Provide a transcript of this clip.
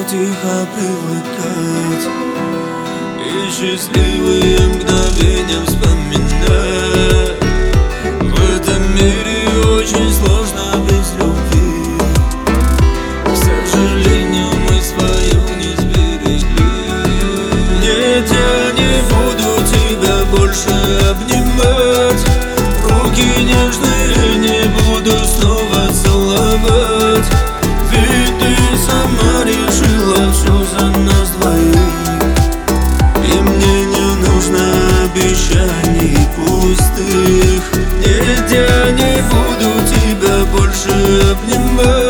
тихо привыкать и счастливые мгновения вспоминать. В этом мире очень сложно без любви. К сожалению, мы свою не сберегли. Нет, я не буду тебя больше обнимать, руки нежные не буду снова целовать. Ведь ты сама решила все за нас двоих, и мне не нужно обещаний пустых. Нет, я не буду тебя больше обнимать.